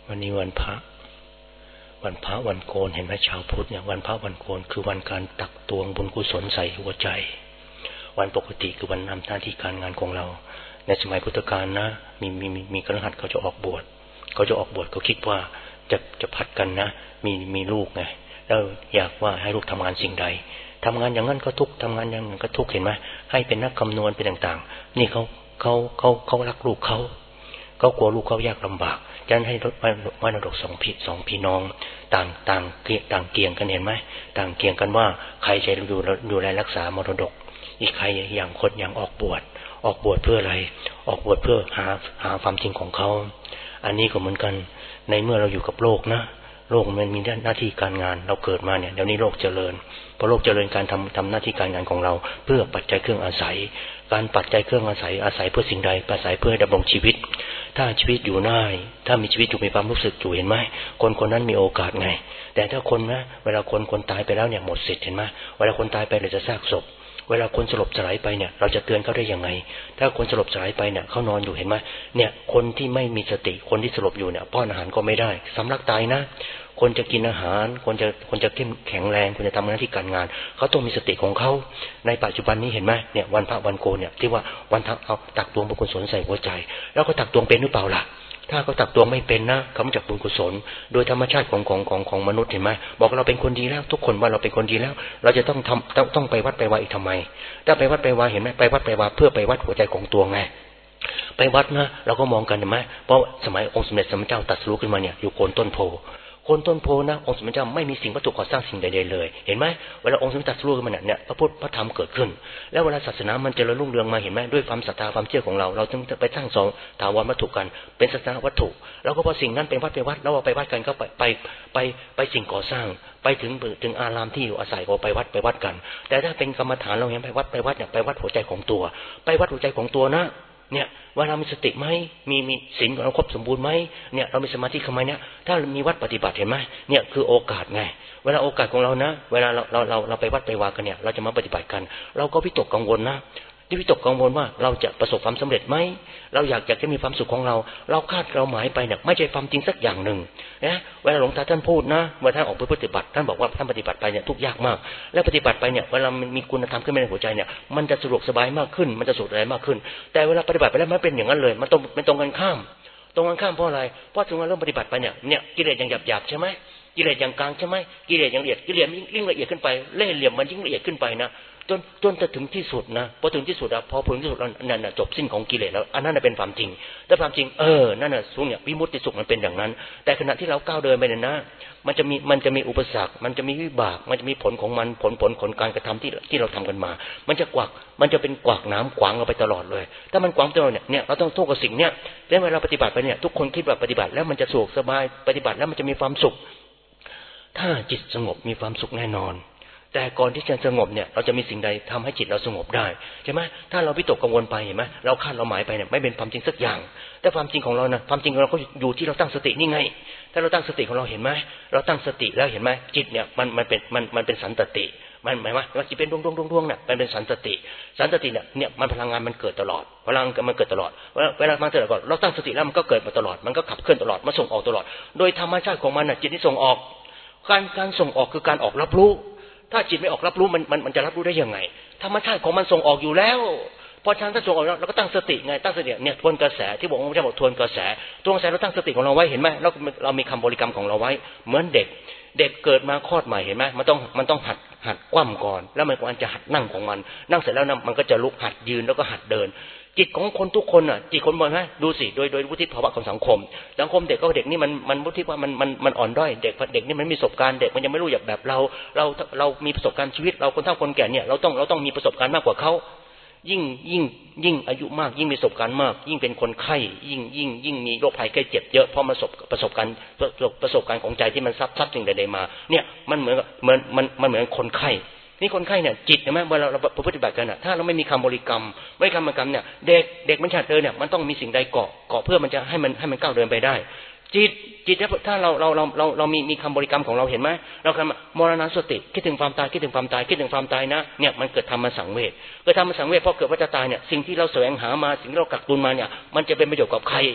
วันนี้วันพระวันโกนเห็นไหมชาวพุทธเนี่ยวันพระวันโกนคือวันการตักตวงบุญกุศลใส่หัวใจวันปกติคือวันทำหน้าที่การงานของเราในสมัยพุทธกาลนะมีคฤหัสถ์เขาจะออกบวชเขาคิดว่าจะพัดกันนะมีลูกไงแล้วอยากว่าให้ลูกทำงานสิ่งใดทำงานอย่างนั้นก็ทุกทำงานอย่างนั้นก็ทุกเห็นไหมให้เป็นนักคำนวณเป็นต่างๆนี่เขารักลูกเขากลัวลูกเขายากลำบากฉะนั้นให้มรดกสองพี่น้องต่างเกี่ยงกันเห็นไหมต่างเกี่ยงกันว่าใครจะดูแลรักษามรดกอีกใครอย่างคนอย่างออกบวชเพื่ออะไรออกบวชเพื่อหาความจริงของเขาอันนี้ก็เหมือนกันในเมื่อเราอยู่กับโลกนะโลกมันมีหน้าที่การงานเราเกิดมาเนี่ยเดี๋ยวนี้โลกเจริญพอโลกเจริญการทำหน้าที่การงานของเราเพื่อปัจจัยเครื่องอาศัยการปัจจัยเครื่องอาศัยเพื่อสิ่งใดอาศัยเพื่อดำรงชีวิตถ้าชีวิตอยู่ได้ถ้ามีชีวิตอยู่มีความรู้สึกอยู่เห็นไหมคนนั้นมีโอกาสไงแต่ถ้าคนนะเวลาคนตายไปแล้วเนี่ยหมดสิทธิ์เห็นไหมเวลาคนตายไปเราจะซากศพเวลาคนสลบสลายไปเนี่ยเราจะเตือนเขาได้ยังไงถ้าคนสลบสลายไปเนี่ยเขานอนอยู่เห็นไหมเนี่ยคนที่ไม่มีสติคนที่สลบอยู่เนี่ยป้อนอาหารก็ไม่ได้สำลักตายนะคนจะกินอาหารคนจะเข้มแข็งแรงคนจะทำหน้าที่การงานเขาต้องมีสติของเขาในปัจจุบันนี้เห็นไหมเนี่ยวันพระวันโกนเนี่ยที่ว่าวันเอาตักตวงบุญกุศลใส่หัวใจแล้วก็ตักตวงเป็นหรือเปล่าล่ะถ้าเขาตักตวงไม่เป็นนะเขาไม่จักบุญกุศลโดยธรรมชาติของมนุษย์เห็นไหมบอกเราเป็นคนดีแล้วทุกคนว่าเราเป็นคนดีแล้วเราจะต้องไปวัดไปวาอีกทำไมถ้าไปวัดไปวาเห็นไหมไปวัดไปวาเพื่อไปวัดหัวใจของตัวไงไปวัดนะเราก็มองกันเห็นไหมเพราะสมัยองค์สมเด็จสมเด็จเจ้าตรัสรู้ขึ้นมาเนี่ยอยู่โคนต้นโพคนต้นโพนะองค์สมเด็จเจ้าไม่มีสิ่งวัตถุก่อสร้างสิ่งใดๆเลยเห็นไหมเวลาองค์สมเด็จตรัสรู้ขึ้นมาเนี่ยพระพุทธพระธรรมเกิดขึ้นแล้วเวลาศาสนามันเจริญรุ่งเรืองมาเห็นไหมด้วยความศรัทธาความเชื่อของเราจึงไปสร้างสองถาวรวัตถุกันเป็นศาสนาวัตถุแล้วก็พอสิ่งนั้นเป็นวัดแล้วเราไปวัดกันก็ไปสิ่งก่อสร้างไปถึงอารามที่อยู่อาศัยก็ไปวัดกันแต่ถ้าเป็นกรรมฐานเราเห็นไปวัดเนี่ยไปวัดหัวใจของตัวไปวัดหัวใจของตัวนะเนี่ยว่าเรามีสติไหมมีศีลของเราครบสมบูรณ์ไหมเนี่ยเรามีสมาธิเข้ามาเนี่ยถ้ามีวัดปฏิบัติเห็นไหมเนี่ยคือโอกาสไงเวลาโอกาสของเรานะเวลาเราไปวัดไปวากันเนี่ยเราจะมาปฏิบัติกันเราก็วิตกกังวลนะที่วิตกกังวลว่าเราจะประสบความสำเร็จไหมเราอยากจะมีความสุขของเราคาดเราหมายไปเนี่ยไม่ใช่ความจริงสักอย่างหนึ่งนะเวลาหลวงตาท่านพูดนะเวลาท่านออกไปปฏิบัติท่านบอกว่าท่านปฏิบัติไปเนี่ยทุกยากมากแล้วปฏิบัติไปเนี่ยเวลามันมีคุณธรรมขึ้นในหัวใจเนี่ยมันจะสะดวกสบายมากขึ้นมันจะสุขอะไรมากขึ้นแต่เวลาปฏิบัติไปแล้วมันเป็นอย่างนั้นเลยมันตรงกันข้ามเพราะอะไรเพราะถึงเราเริ่มปฏิบัติไปเนี่ยกิเลสอย่างหยาบๆใช่ไหมกิเลสอย่างกลางใช่ไหมกิเลสอย่างละเอียดกิเลสยิ่งละเอียดขึ้นไปเล่ห์เหลี่ยมมันยิ่งละเอียดขึ้นไปนะจนจะถึงที่สุดนะพอถึงที่สุดแล้วพอถึงที่สุดแล้วนั่นน่ะจบสิ้นของกิเลสแล้วอันนั้นน่ะเป็นความจริงแต่ความจริงนั่นน่ะสุขเนี่ยวิมุตติสุขมันเป็นอย่างนั้นแต่ขณะที่เราก้าวเดินไปเนี่ยนะมันจะมีอุปสรรคมันจะมีวิบากมันจะมีผลของมันผลการกระทำที่เราทำกันมามันจะเป็นกวักน้ำขวางเราไปตลอดเลยถ้ามันขวางตลอดเนี่ยเราต้องสู้กับสิ่งเนี้ยแล้วเวลาปฏิบัติไปเนี่ยทุกคนคิดว่าปฏิบัติแล้วมันจะสะดวกสบายปฏิบัติแล้วมันจะมีความสุขถ้าจิตสงบมีความสุขแน่นอนแต่ก่อนที่จะสงบเนี่ยเราจะมีสิ่งใดทำให้จิตเราสงบได้ใช่ไหมถ้าเราวิตกกังวลไปเห็นไหมเราคาดเราหมายไปเนี่ยไม่เป็นความจริงสักอย่างแต่ความจริงของเรานะความจริงของเราก็อยู่ที่เราตั้งสตินี่ไงถ้าเราตั้งสติของเราเห็นไหมเราตั้งสติแล้วเห็นไหมจิตเนี่ยมันเป็นสันตติมันหมายว่าจิตเป็นดวงเนี่ยมันเป็นสันตติเนี่ยมันพลังงานมันเกิดตลอดพลังมันเกิดตลอดเวลามันเกิดก่อนเราตั้งสติแล้วมันก็เกิดมาตลอดมันก็ขับเคลื่อนตลอดมาส่งออกตลอดโดยธรรมชาติของมันน่ะจิตที่ส่งออกการส่งออกคือการออกรับรู้ถ้าจิตไม่ออกรับรู้มันจะรับรู้ได้ยังไงธรรมชาติของมันส่งออกอยู่แล้วพอทางถ้าส่งออกเราก็ตั้งสติไงตั้งสติเนี่ยทวนกระแสที่บอกว่าจะบอกทวนกระแสเราตั้งสติของเราไว้เห็นไหมเรามีคำบริกรรมของเราไว้เหมือนเด็กเกิดมาคลอดใหม่เห็นไหมมันต้องหัดคว่ำก่อนแล้วมันจะหัดนั่งของมันนั่งเสร็จแล้วมันก็จะลุกหัดยืนแล้วก็หัดเดินจิตของคนทุกคนอ่ะจิตคนมองไหมดูสิโดยวุฒิภาวะของสังคมเด็กนี่มันวุฒิว่ามันอ่อนด้อยเด็กนี่มันมีประสบการณ์เด็กมันยังไม่รู้อย่างแบบเรามีประสบการณ์ชีวิตเราคนเฒ่าคนแก่เนี่ยเราต้องมีประสบการณ์มากกว่าเขายิ่งอายุมากยิ่งมีประสบการณ์มากยิ่งเป็นคนไข้ยิ่งมีโรคภัยไข้เจ็บเยอะเพราะประสบการณ์ของใจที่มันซับสิ่งใดๆมาเนี่ยมันเหมือนคนไข้นี่คนไข้เนี่ยจิตเห็นไหมเวลาเราปฏิบัติกันน่ะถ้าเราไม่มีคำบริกรรมเนี่ยเด็กมันชาติเนี่ยมันต้องมีสิ่งใดเกาะเพื่อมันจะให้มันก้าวเดินไปได้จิตถ้าเรามีคำบริกรรมของเราเห็นไหมเราคำมรณสติคิดถึงความตายนะเนี่ยมันเกิดธรรมสังเวชเพราะเกิดว่าจะตายเนี่ยสิ่งที่เราแสวงหามาสิ่งที่เรากักตุนมาเนี่ยมันจะเป็นประโยชน์กับใคร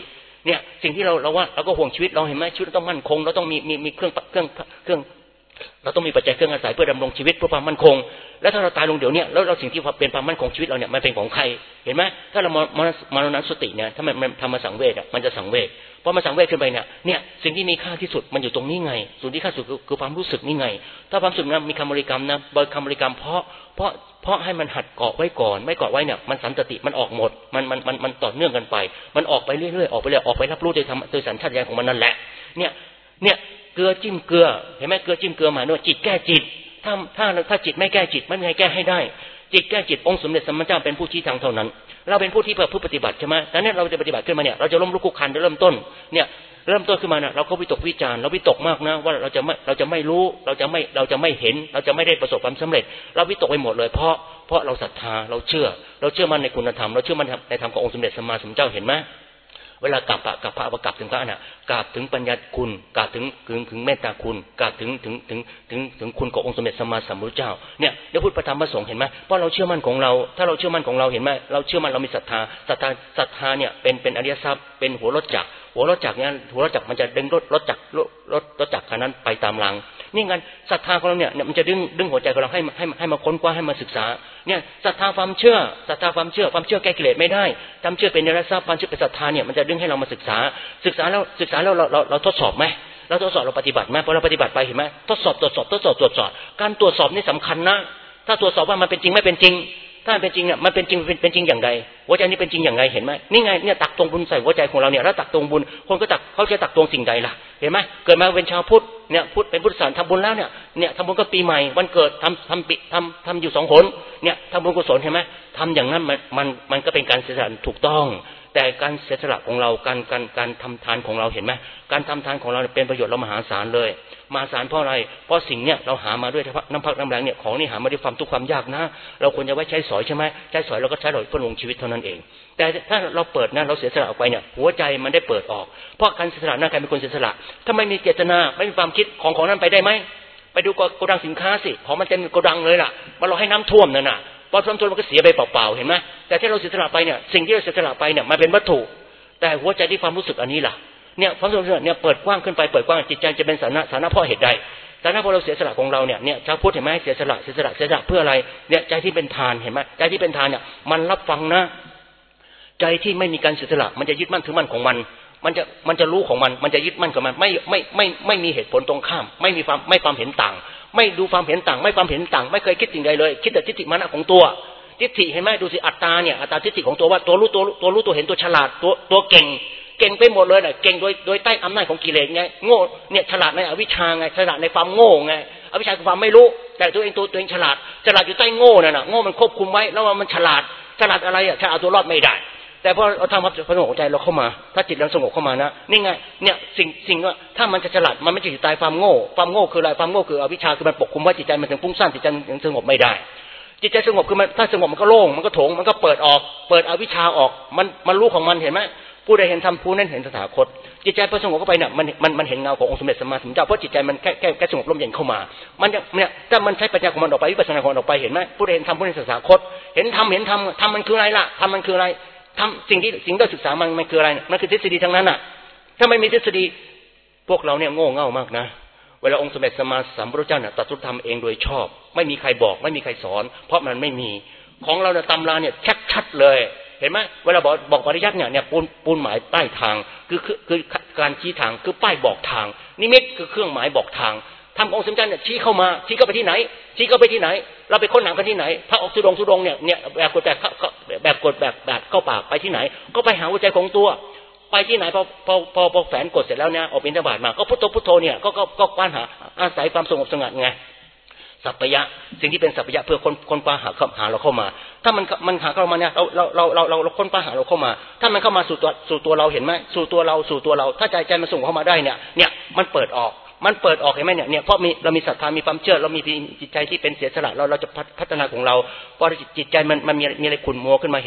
เนี่ยสิ่งที่เราว่าเราก็ห่วงชีวิตเราเห็นไหมชีวิตต้องมั่นคงเราต้องมีเครื่องเราต้องมีปัจจัยเครื่องอาศัยเพื่อดำรงชีวิตเพื่อความมั่นคงแล้วถ้าเราตายลงเดี๋ยวนี้แล้วเราสิ่งที่เป็นความมั่นคงชีวิตเราเนี่ยมันเป็นของใครเห็นไหมถ้าเรามรณสติเนี่ยถ้ามันทำมาสังเวชมันจะสังเวชพอมาสังเวชขึ้นไปเนี่ยสิ่งที่มีค่าที่สุดมันอยู่ตรงนี้ไงส่วนที่ค่าสุดคือความรู้สึกนี่ไงถ้าความรู้สึกนะมีคำบริกรรมนะบริกรรมเพราะให้มันหัดเกาะไว้ก่อนไม่เกาะไว้เนี่ยมันสันตติมันออกหมดมันต่อเนื่องกันไปมันออกไปเรื่อยๆออกไปรับรู้โดยสัญชาตญาณของมันนั่นแหละเนี่ยเกลือจิ้มเกลือเห็นไหมเกลือจิ้มเกลือหมายถึงจิตแก้จิตถ้าจิตไม่แก้จิตไม่มีใครแก้ให้ได้จิตแก้จิตองค์สมเด็จสัมมาสัมพุทธเจ้าเป็นผู้ชี้ทางเท่านั้นเราเป็นผู้ที่ผู้ปฏิบัติใช่ไหมแต่เนี่ยเราจะปฏิบัติขึ้นมาเนี่ยเราจะล้มลุกคลุกคลานเริ่มต้นขึ้นมาเนี่ยเราก็วิตกวิจารเราวิตกมากนะว่าเราจะไม่รู้เราจะไม่เห็นเราจะไม่ได้ประสบความสำเร็จเราวิตกไปหมดเลยเพราะเราศรัทธาเราเชื่อมั่นในคุณธรรมเราเชื่อมั่นในธรรมขององค์สมเด็จสัมมาสัมพุทธเจ้าเห็นไหมเวลากราบพระกราบถึงพระน่ะกราบถึงปัญญาคุณกราบถึงเมตตาคุณกราบถึงคุณขององค์สมเด็จสัมมาสัมพุทธเจ้าเนี่ยเดี๋ยวพูดพระธรรมพระสงฆ์เห็นไหมเพราะเราเชื่อมั่นของเราถ้าเราเชื่อมั่นของเราเห็นไหมเราเชื่อมั่นเรามีศรัทธาเนี่ยเป็นอริยทรัพย์เป็นหัวรถจักรเนี่ยหัวรถจักรมันจะดึงรถจักรคันนั้นไปตามหลังนี่งั้นศรัทธาของเราเนี่ยมันจะดึงหัวใจของเราให้มาค้นคว้าให้มาศึกษาเนี่ยศรัทธาความเชื่อแก้กิเลสไม่ได้ความเชื่อเป็นอริยทรัพย์ความเชื่อเป็นศรัทธาเนี่ยมันจะดึงให้เรามาศึกษาแล้วเราทดสอบไหมเราทดสอบเราปฏิบัติไหมพอเราปฏิบัติไปเห็นไหมทดสอบการตรวจสอบนี่สำคัญนะถ้าตรวจสอบว่ามันเป็นจริงไม่เป็นจริงถ้าเป็นจริงเนี่ยมันเป็นจริงอย่างไรหัวใจนี้เป็นจริงอย่างไรเห็นไหมนี่ไงเนี่ยตักตวงบุญใส่หัวใจของเราเนี่ยแล้วตักตวงบุญคนก็เขาจะตักตวงสิ่งใดล่ะเห็นไหมเกิดมาเป็นชาวพุทธเนี่ยพุทธเป็นพุทธศาสนาทำบุญแล้วเนี่ยทำบุญก็ปีใหม่วันเกิดทำอยู่2 หนเนี่ยทำบุญกุศลเห็นไหมทำอย่างนั้นมันก็เป็นการเสียสละถูกต้องแต่การเสียสละของเราการทำทานของเราเห็นไหมการทำทานของเราเป็นประโยชน์เรามหาศาลเลยมหาศาลเพราะอะไรเพราะสิ่งเนี่ยเราหามาด้วยน้ำพักน้ำแรงเนี่ยของนี่หามาด้วยความทุกข์ความยากนะเราควรจะไว้ใช้สอยใช่ไหมใช้สอยเราก็ใช้เราเพื่อลงชีวิตเท่านั้นเองแต่ถ้าเราเปิดนะเราเสียสละออกไปเนี่ยหัวใจมันได้เปิดออกเพราะการเสียสละนั่นการเป็นคนเสียสละถ้าไม่มีเจตนาไม่มีความคิดของนั้นไปได้ไหมไปดูโกดังสินค้าสิของมันเต็มโกดังเลยล่ะว่าเราให้น้ำท่วมนั่นน่ะพอท่วมมันก็เสียไปเปล่าๆเห็นไหมแต่ที่เราเสียสละไปเนี่ยสิ่งที่เราเสียสละไปเนี่ยมันเป็นวัตถุแต่หัวใจที่ความรู้สึกอันนี้ล่ะเนี่ยความรู้สึกเนี่ยเปิดกว้างขึ้นไปเปิดกว้างจิตใจจะเป็นสาระเพราะเหตุใดสาระเพราะเราเสียสละของเราเนี่ยชาวพุทธเห็นไหมเสียสละเพื่ออะไรเนี่ยใจที่เป็นทานเห็นไหมใจที่เป็นทานเนี่ยมันรับฟังนะใจที่ไม่มีการเสียสละมันจะยึดมั่นถือมั่นของมันจะรู้ของมันจะยึดมั่นกับมันไม่มีเหตุผลตรงข้ามไม่ความเห็นต่างไม่ดูความเห็นต่างไม่ความเห็นต่างไม่เคยคิดสิ่งใดเลยคิดแต่ทิฏฐิมานะของตัวทิฏฐิเห็นไหมดูสิอัตตาทิฏฐิของตัวว่าตัวรู้ตัวเห็นตัวฉลาดตัวเก่งไปหมดเลยน่ะเก่งโดยใต้อำนาจของกิเลสไงโง่เนี่ยฉลาดในอวิชชาไงฉลาดในความโง่ไงอวิชชาคือความไม่รู้แต่ตัวเองฉลาดอยู่ใต้โง่น่ะโง่มันควบคุมไว้แล้วมันฉลาดอะไรฉลาดตัวรอดไม่ได้แต่พอเราทำความสงบใจเราเข้ามาถ้าจิตเราสงบเข้ามานะนี่ไงเนี่ยสิ่งว่าถ้ามันจะฉลาดมันไม่จะอยู่ใต้ความโง่คืออะไรความโง่คืออวิชชาคือมันปกคุมไว้จิตใจมันถึงฟุ้งซ่านจิตใจยังสงบไม่ได้จิตใจสงบคือมันถ้าสงบมันก็โล่งมันก็โถงมันก็เปิดอวิชชาออกมันรู้ของมันเห็นไหมผู้ใดเห็นธรรมผู้นั้นเห็นตถาคตจิตใจพอสงบเข้าไปเนี่ยมันเห็นเงาขององค์สมเด็จสัมมาสัมพุทธเจ้าเพราะจิตใจมันแค่สงบลมเย็นเข้ามามันเนี่ยถ้ามันใช้ปัญญาของมันออกไปวิปัสสนาของมันออกไปเห็นไหมผู้ใดเห็นธรรมผู้นั้นตถาคตเห็นธรรมมันคืออะไรล่ะธรรมมันคืออะไรทำสิ่งที่เราศึกษามันคืออะไรมันคือทฤษฎีทั้งนั้นน่ะถ้าไม่มีทฤษฎีพวกเราเนี่ยโง่เง่ามากนะเวลาองค์สมเด็จสัมมาสัมพุทธเจ้าเนี่ยตรัสรู้ธรรมเองโดยชอบไม่มีใครบอกไม่มีใครสอนเพราะมันไม่มีของเราเนี่ยตำราเนี่ยชัดเลยเห็นไหมเวลาบอกปริยัติเนี่ยปูนหมายป้ายทางคือการชี้ทางคือป้ายบอกทางนิมิตคือเครื่องหมายบอกทางทำองค์สมเด็จเนี่ยชี้เข้ามาชี้เข้าไปที่ไหนเราไปค้นหากันที่ไหนถ้าออกสุดงเนี่ยแบบกดแบบเข้าปากไปที่ไหนก็ไปหาหัวใจของตัวไปที่ไหนพอแฝงกดเสร็จแล้วเนี่ยออกบิณฑบาตมาก็พุทโธเนี่ยก็กว้านหาอาศัยความสงบสงัดไงสัพพยะสิ่งที่เป็นสัพพยะเพื่อคนปาหาเราเข้ามาถ้ามันหาเข้ามาเนี่ยเราคนปาหาเราเข้ามาถ้ามันเข้ามาสู่ตัวเราเห็นไหมสู่ตัวเราถ้าใจมันส่งเข้ามาได้เนี่ยมันเปิดออกเห็นไหมเนี่ยเพราะเรามีศรัทธามีความเชื่อเรามีจิตใจที่เป็นเสียสละเราจะพัฒนาของเราพอจิตใจมันมีอะไรขุ่นมัวขึ้นมาเห็นไหม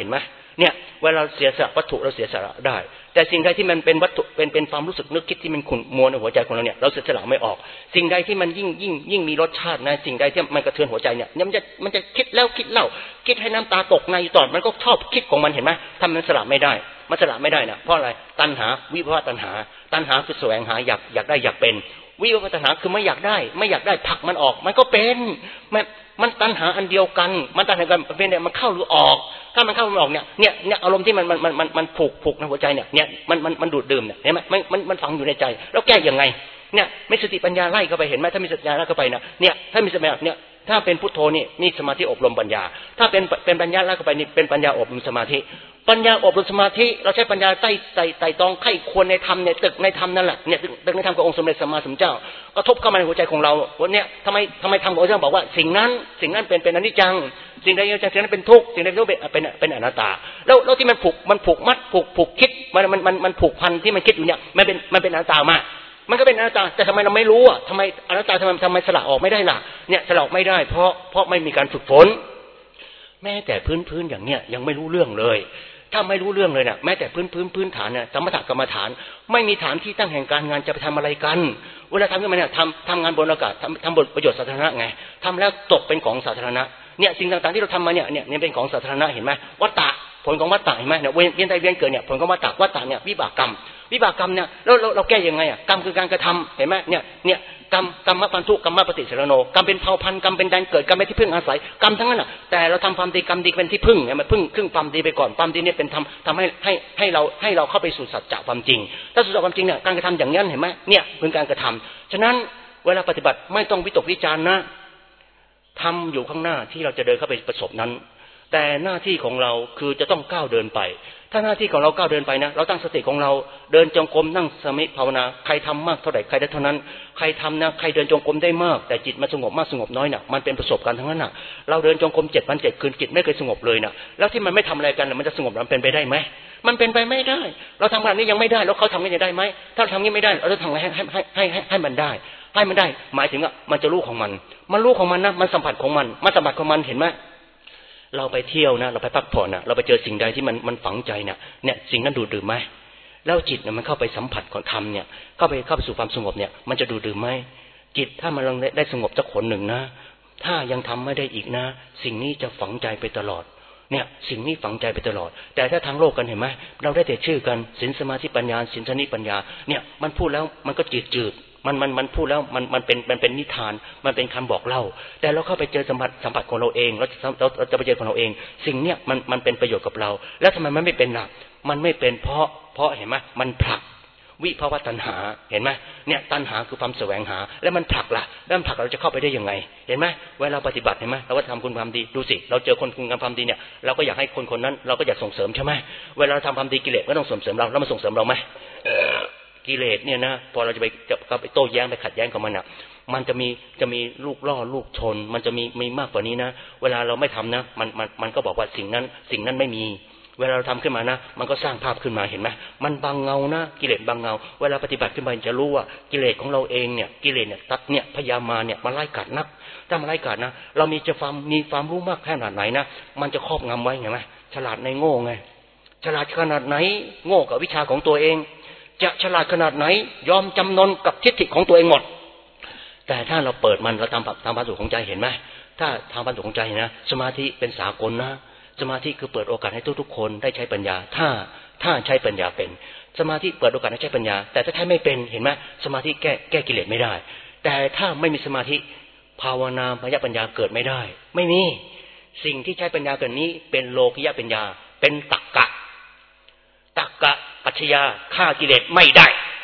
เนี่ยเวลาเสียสละวัตถุเราเสียสละได้แต่สิ่งใดที่มันเป็นวัตถุเป็นความรู้สึกนึกคิดที่มันขุ่นมัวในหัวใจของเราเนี่ยเราเสียสละไม่ออกสิ่งใดที่มันยิ่งมีรสชาตินะสิ่งใดที่มันกระเทือนหัวใจเนี่ยมันจะคิดแล้วคิดเล่าคิดให้น้ำตาตกในตอนมันก็ชอบคิดของมันเห็นไหมทำมันสละไม่ได้มันสละไม่ได้นะเพราะอะไรตัณหาวิภวตัณหาคือแสวงหาอยากได้อยากเป็นวิภวตัณหาคือไม่อยากได้ผลักมันออกมันก็เป็นมันตัณหาอันเดียวกันมันตัณหากันเป็นเนี่ยมันเข้าหรือออกถ้ามันเข้าหรือออกเนี่ยอารมณ์ที่มันผูกในหัวใจเนี่ยมันดูดดื่มเนี่ยเห็นไหมมันฝังอยู่ในใจแล้วแก้ยังไงเนี่ยไม่สติปัญญาไล่เข้าไปเห็นไหมถ้ามีสติปัญญาไล่เข้าไปเนี่ยถ้ามีสติปัญญาเนี่ยถ้าเป็นพุทโธนี่มีสมาธิอบรมปัญญาถ้าเป็นปัญญาไล่เข้าไปนี่เป็นปัญญาอบรมสมาธิปัญญาอบรมสมาธิเราใช้ปัญญาไต่ตองไข้ควรในธรรมเนี่ยตึกในธรรมนั่นแหละเนี่ยตึกในธรรมขององค์สมเด็จสัมมาสัมพุทธเจ้ากระทบเข้ามาในหัวใจของเราวันนี้ทำไมธรรมของพระเจ้าบอกว่าสิ่งนั้นเป็นอนิจจังสิ่งใดสิ่งนั้นเป็นทุกข์สิ่งใดเป็นอนัตตาแล้วที่มันผูกมัดผูกคิดมันผูกพันที่มันคิดอยู่เนี่ยมันเป็นอนัตตามามันก็เป็นอนัตตาแต่ทำไมเราไม่รู้อ่ะทำไมอนัตตาทำไมสละออกไม่ได้ล่ะเนี่ยสละออกไม่ได้เพราะไม่มีการฝึกฝนแม้แต่พื้นอย่างเนี้ยยังไม่รู้เรื่องเลยถ้าไม่รู้เรื่องเลยเนี่ยแม้แต่พื้นฐานเนี่ยสมถกรรมฐานไม่มีฐานที่ตั้งแห่งการงานจะไปทำอะไรกันเวลาทำขึ้นมาเนี่ยทำงานบนอากาศทำบนประโยชน์สาธารณะไงทำแล้วตกเป็นของสาธารณะเนี่ยสิ่งต่างๆที่เราทำมาเนี่ยเป็นของสาธารณะเห็นไหมวัฏฏะผลของวัฏฏะเห็นไหมเนี่ยเวียนใจเวียนเกิดเนี่ยผลของวัฏฏะเนี่ยวิบากกรรมเนี่ยแล้วเราแก้ยังไงอ่ะกรรมคือการกระทำเห็นไหมเนี่ยกรรมพันธุกรรมปฏิสรโนกรรมเป็นเผ่าพันธุ์กรรมเป็นแดนเกิดกรรมเป็นที่พึ่งอาศัยกรรมทั้งนั้นน่ะแต่เราทำความดีกรรมดีเป็นที่พึ่งเนี่ยมันพึ่งความดีไปก่อนความดีเนี่ยเป็นทำให้เราเข้าไปสู่สัจจะความจริงถ้าสู่สัจจะความจริงเนี่ยการกระทำอย่างนั้นเห็นไหมเนี่ยเป็นการกระทำฉะนั้นเวลาปฏิบัติไม่ต้องวิตกวิจารณ์นะทำอยู่ข้างหน้าที่เราจะเดินเข้าไปประสบนั้นแต่หน้าที่ของเราคือจะต้องก้าวเดินไปถ้าหน้าที่ของเราก้าวเดินไปนะเราตั้งสติของเราเดินจงกรมนั่งสมาธิภาวนาใครทำมากเท่าไหร่ใครได้เท่านั้นใครทำนะใครเดินจงกรมได้มากแต่จิตมันสงบมากสงบน้อยน่ะมันเป็นประสบการณ์ทั้งนั้นน่ะเราเดินจงกรม7 วัน 7 คืนจิตไม่เคยสงบเลยน่ะแล้วที่มันไม่ทำอะไรกันมันจะสงบมันเป็นไปได้ไหมมันเป็นไปไม่ได้เราทำแบบนี้ยังไม่ได้แล้วเขาทำกันจะได้ไหมถ้าทำนี้ไม่ได้เราจะทำอะไรให้มันได้หมายถึงมันจะรู้ของมันรู้ของมันนะมันสัมผัสของมันสัมผัสของมันเห็นไหมเราไปเที่ยวนะเราไปพักผ่อนนะเราไปเจอสิ่งใดที่มันฝังใจเนี่ยสิ่งนั้นดูดดื่มไหมแล้วจิตเนี่ยมันเข้าไปสัมผัสของธรรมเนี่ยเข้าไปสู่ความสงบเนี่ยมันจะดูดดื่มไหมจิตถ้ามันได้สงบสักคนหนึ่งนะถ้ายังทำไม่ได้อีกนะสิ่งนี้จะฝังใจไปตลอดเนี่ยสิ่งนี้ฝังใจไปตลอดแต่ถ้าทางโลกกันเห็นไหมเราได้แต่ชื่อกันศีลสมาธิปัญญาศีลสมาธิปัญญาเนี่ยมันพูดแล้วมันก็จืดมันพูดแล้วมันเป็นนิทานมันเป็นคำบอกเล่าแต่เราเข้าไปเจอสัมผัสของเราเองเราจะไปเจอของเราเองสิ่งเนี้ยมันเป็นประโยชน์กับเราแล้วทำไมมันไม่เป็นล่ะมันไม่เป็นเพราะเห็นไหมมันผลักวิภวตัณหาเห็นไหมเนี่ยตัณหาคือความแสวงหาแล้วมันผลักล่ะแล้วมันผลักเราจะเข้าไปได้ยังไงเห็นไหมเวลาปฏิบัติเห็นไหมเราก็ทำคุณความดีดูสิเราเจอคุณความดีเนี่ยเราก็อยากให้คนนั้นเราก็อยากส่งเสริมใช่ไหมเวลาเราทำความดีกิเลสก็ต้องส่งเสริมเราแล้วมันส่งเสริมเราไหมกิเลสเนี่ยนะพอเราจะไปโต้แย้งไปขัดแย้งกับมันอ่ะมันจะมีลูกล่อลูกชนมันจะมีมากกว่านี้นะเวลาเราไม่ทำนะมันก็บอกว่าสิ่งนั้นไม่มีเวลาเราทำขึ้นมานะมันก็สร้างภาพขึ้นมาเห็นไหมมันบังเงานะกิเลสบังเงาเวลาปฏิบัติขึ้นไปจะรู้ว่ากิเลสของเราเองเนี่ยกิเลสเนี่ยตัดเนี่ยพยามาเนี่ยมันไล่กัดนักถ้ามันไล่กัดนะเรามีความรู้มากแค่ไหนนะมันจะครอบงำไว้เห็นไหมฉลาดในโง่ไงฉลาดขนาดไหนโง่กับวิชาของตัวเองจะฉลาดขนาดไหนยอมจำนนกับทิฏฐิของตัวเองหมดแต่ถ้าเราเปิดมันเราทำความสุขของใจเห็นไหมถ้าทำความสุขของใจนะสมาธิเป็นสากลนะสมาธิคือเปิดโอกาสให้ทุกๆคนได้ใช้ปัญญาถ้าใช้ปัญญาเป็นสมาธิเปิดโอกาสให้ใช้ปัญญาแต่ถ้าใช้ไม่เป็นเห็นไหมสมาธิแก้กิเลสไม่ได้แต่ถ้าไม่มีสมาธิภาวนามยปัญญาเกิดไม่ได้ไม่มีสิ่งที่ใช้ปัญญาเกิดนี้เป็นโลกิยปัญญาเป็นตรรกะปัจฉญาฆ่ากิเลสไม่ได้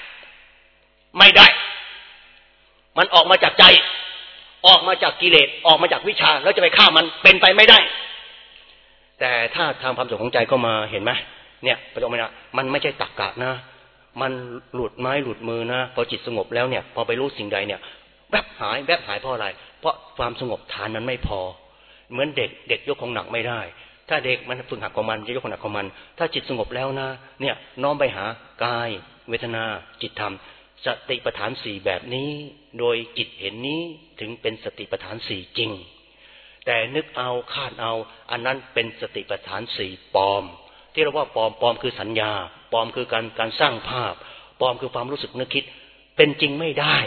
มันออกมาจากใจออกมาจากกิเลสออกมาจากวิชาแล้วจะไปฆ่ามันเป็นไปไม่ได้แต่ถ้าทางความสุขของใจก็มาเห็นไหมเนี่ยประจักษ์ไหมนะมันไม่ใช่ตรรกะนะมันหลุดไม้หลุดมือนะพอจิตสงบแล้วเนี่ยพอไปรู้สิ่งใดเนี่ยแวบหายเพราะอะไรเพราะความสงบฐานนั้นไม่พอเหมือนเด็กยกของหนักไม่ได้ถ้าเด็กมันฝึกหัดของมันจะยกของหนักของมันถ้าจิตสงบแล้วนะเนี่ยน้อมไปหากายเวทนาจิตธรรมสติปัฏฐาน4แบบนี้โดยจิตเห็นนี้ถึงเป็นสติปัฏฐาน4จริงแต่นึกเอาคาดเอาอันนั้นเป็นสติปัฏฐาน4ปลอมที่เราว่าปลอมคือสัญญาปลอมคือการสร้างภาพปลอมคือความรู้สึกนึกคิดเป็นจริงไม่ได้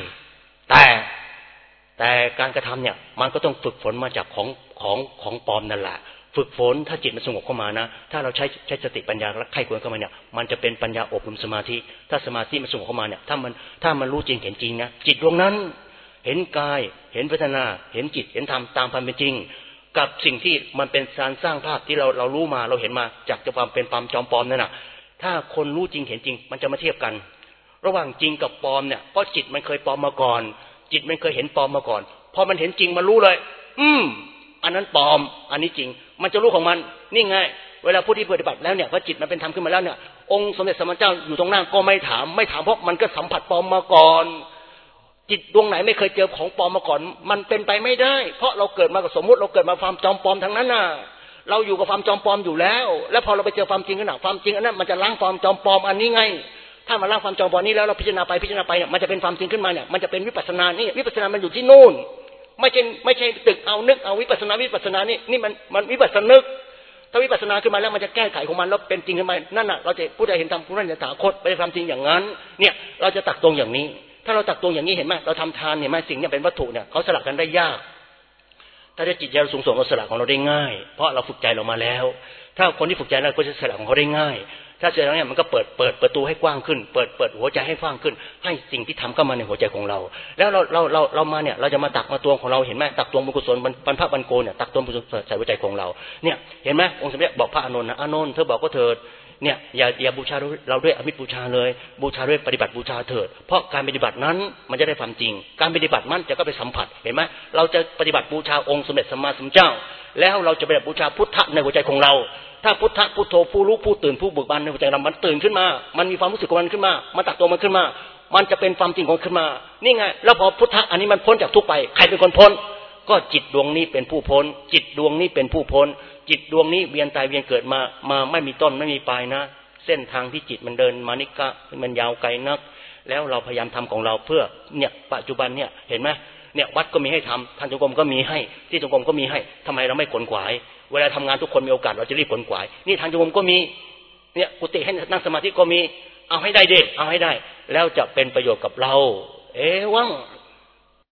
แต่การกระทำเนี่ยมันก็ต้องฝึกฝนมาจากของปลอมนั่นแหละฝึกฝนถ้าจิตมันสงบเข้ามานะถ้าเราใช้สติปัญญาและไข้ควรเข้ามาเนี่ยมันจะเป็นปัญญาอบรมสมาธิถ้าสมาธิมันสงบเข้ามาเนี่ยถ้ามันรู้จริงเห็นจริงนะจิตดวงนั้นเห็นกายเห็นเวทนาเห็นจิตเห็นธรรมตามความเป็นจริงกับสิ่งที่มันเป็นการสร้างภาพที่เรารู้มาเราเห็นมาจากความเป็นความจอมปลอมนั่นน่ะถ้าคนรู้จริงเห็นจริงมันจะมาเทียบกันระหว่างจริงกับปลอมเนี่ยเพราะจิตมันเคยปลอมมาก่อนจิตมันเคยเห็นปลอมมาก่อนพอมันเห็นจริงมันรู้เลยอันนั้นปลอมอันนี้จริงมันจะรู้ของมันนี่ไงเวลาผู้ที่ปฏิบัติแล้วเนี่ยพอจิตมันเป็นธรรมขึ้นมาแล้วเนี่ยองค์สมเด็จสมมาเจ้าอยู่ตรงหน้าก็ไม่ถามเพราะมันก็สัมผัสปลอมมาก่อนจิตดวงไหนไม่เคยเจอของปลอมมาก่อนมันเป็นไปไม่ได้เพราะเราเกิดมากับสมมุติเราเกิดมาความจอมปลอมทั้งนั้นน่ะเราอยู่กับความจอมปลอมอยู่แล้วแล้วพอเราไปเจอความจริงขนาดความจริงอันนั้นมันจะล้างความจอมปลอมอันนี้ไงถ้ามันล้างความจอมปลอมนี้แล้วเราพิจารณาไปเนี่ยมันจะเป็นความจริงขึ้นมาเนี่ยมันจะเป็นวิปัสสนานี่วิปัสสนามันอยู่ที่นู่นไม่ใช่ตึกเอานึกเอาวิปัสสนานี่มันวิปัสสนึกถ้าวิปัสสนาขึ้นมาแล้วมันจะแก้ไขของมันแล้วเป็นจริงขึ้นมานั่นน่ะเราจะผู้ใดเห็นธรรมผู้นั้นจะตถาคตไปทำจริงอย่างนั้นเนี่ยเราจะตักตรงอย่างนี้ถ้าเราตักตรงอย่างนี้เห็นไหมเราทำทานเห็นไหมสิ่งนี้เป็นวัตถุเนี่ยเขาสลักกันได้ยากถ้าจิตใจเราสูงส่งเราสลักของเราได้ง่ายเพราะเราฝึกใจเรามาแล้วถ้าคนที่ฝึกใจแล้วก็จะสลักของเขาได้ง่ายถ้าเสร็จแล้วเนี่ยมันก็เปิดประตูให้กว้างขึ้นเปิดหัวใจให้กว้างขึ้นให้สิ่งที่ทำเข้ามาในหัวใจของเราแล้วเรามาเนี่ยเราจะมาตักมาตวงของเราเห็นไหมตักตวงบุญกุศลบรรพบรรโกเนี่ยตักตวงบุญกุศลใส่หัวใจของเราเนี่ยเห็นไหมองค์สมเด็จบอกพระอานนท์นะอานนท์เธอบอกก็เถิดเนี่ยอย่าบูชาเราด้วยอมิตรบูชาเลยบูชาด้วยปฏิบัติบูชาเถิดเพราะการปฏิบัตินั้นมันจะได้ความจริงการปฏิบัติมันจะก็ไปสัมผัสเห็นไหมเราจะปฏิบัติบูชาองค์สมเด็จสัมมาสัมพุทธเจ้าแล้วเราจะปฏิบัติบูชาพุทธะในหัวใจของเราถ้าพุทธะพุทโธผู้รู้ผู้ตื่นผู้เบิกบานในหัวใจเรามันตื่นขึ้นมามันมีความรู้สึกของมันขึ้นมามันตักตัวมันขึ้นมามันจะเป็นความจริงของขึ้นมานี่ไงแล้วพอพุทธะอันนี้มันพ้นจากทุกข์ไปใครเป็นคนพ้นก็จิตดวงนี้เป็นผู้พ้นจิตดวงนี้เป็นผู้พ้นจิตดวงนี้เวียนตายเวียนเกิดมาไม่มีต้นไม่มีปลายนะเส้นทางที่จิตมันเดินมานี่ก็มันยาวไกลนักแล้วเราพยายามทำของเราเพื่อเนี่ยปัจจุบันเนี่ยเห็นไหมเนี่ยวัดก็มีให้ทำทางจงกรมก็มีให้ที่จงกรมก็มีให้ทำไมเราไม่ขวนขวายเวลาทำงานทุกคนมีโอกาสเราจะรีบขวนขวายนี่ทางจงกรมก็มีเนี่ยกุฏิให้นั่งสมาธิก็มีเอาให้ได้เด็ดเอาให้ได้แล้วจะเป็นประโยชน์กับเราวัง